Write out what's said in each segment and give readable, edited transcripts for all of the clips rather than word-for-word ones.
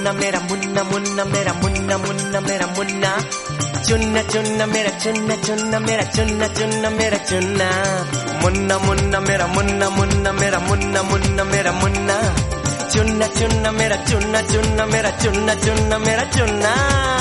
मुन्ना मेरा मुन्ना मुन्ना मेरा मुन्ना मुन्ना मेरा मुन्ना, चुन्ना चुन्ना मेरा चुन्ना चुन्ना मेरा चुन्ना चुन्ना मेरा चुन्ना, मुन्ना मुन्ना मेरा मुन्ना मुन्ना मेरा मुन्ना मुन्ना मेरा मुन्ना, चुन्ना चुन्ना मेरा चुन्ना चुन्ना मेरा चुन्ना चुन्ना मेरा चुन्ना।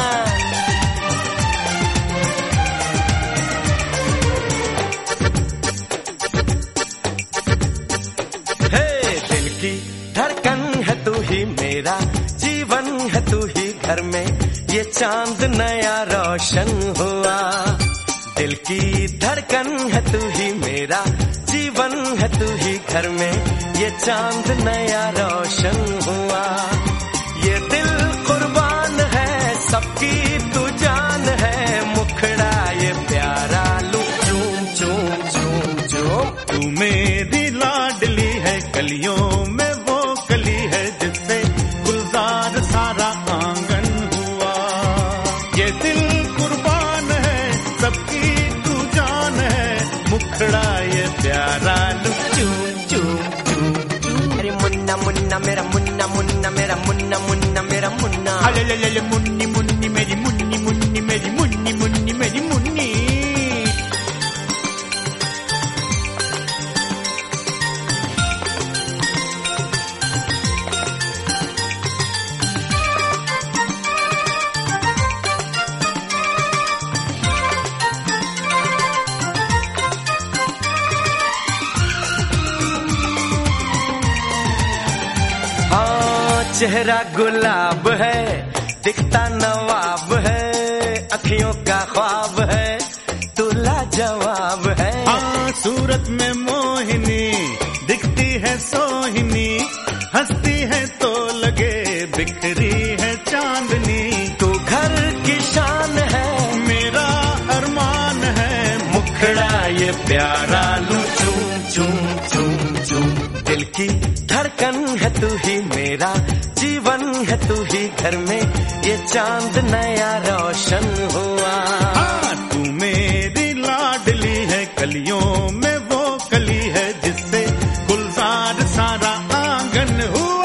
हे दिल की धड़कन है तू ही मेरा जीवन है तू ही घर में ये चांद नया रोशन हुआ। दिल की धड़कन है तू ही मेरा जीवन है तू ही घर में ये चांद नया रोशन हुआ। ये दिल कुर्बान है सबकी तू जान है, मुखड़ा ये प्यारा लू चूम चूम चूम चूम। तू मेरी लाडली है कलियों में वो कली है जिससे गुलजार सारा आंगन हुआ। ये दिल कुर्बान है सबकी तू जान है, मुखड़ा ये प्यारा लू चूम चूम चूम चूम। अरे मुन्ना मुन्ना मेरा मुन्ना मुन्ना मेरा मुन्ना मुन्ना मेरा मुन्ना, अले मुन्नी मुन्नी मेरी मुन्नी मुन्नी मेरी मुन्नी मुन्नी मेरी मुन्नी। चेहरा गुलाब है दिखता नवाब है, अखियों का ख्वाब है तू लाजवाब है। सूरत में मोहिनी दिखती है सोहिनी, हंसती है तो लगे बिखरी है चांदनी। तू घर की शान है मेरा अरमान है, मुखड़ा ये प्यारा लू चूम चूम चूम चूम। दिल की धड़कन है तू ही मेरा जीवन है तू ही घर में ये चांद नया रोशन हुआ। तू मेरी लाडली है कलियों में वो कली है जिससे गुलजार सारा आंगन हुआ।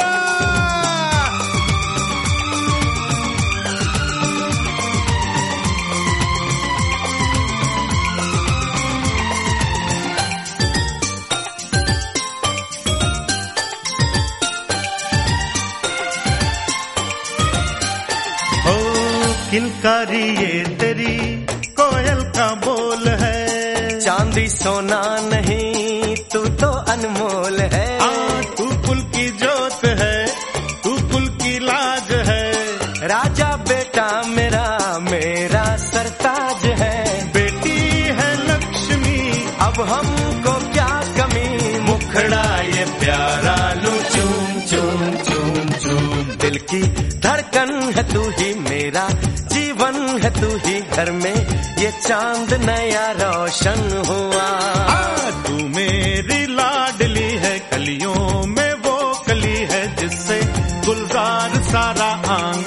किलकारी ये तेरी कोयल का बोल है, चांदी सोना नहीं तू तो अनमोल है। तू कुल की जोत है तू कुल की लाज है, राजा बेटा मेरा मेरा सरताज है। बेटी है लक्ष्मी अब हमको क्या कमी, मुखड़ा ये प्यारा लू चूम चूम चूम चूम। दिल की धड़कन है तू ही मेरा जीवन है तू ही घर में ये चांद नया रोशन हुआ। तू मेरी लाडली है कलियों में वो कली है जिससे गुलजार सारा आंगन